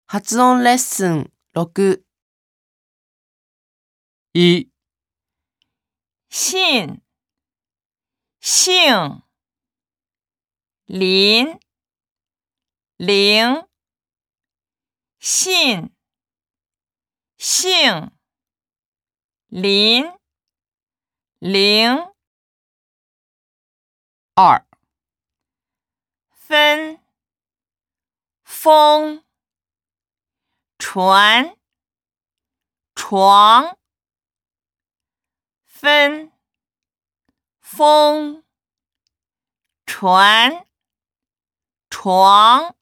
発音レッスン6。 一、 信、姓、林、陵、信、姓、林、陵。 二、 分、风、船、床。分、风、船、床。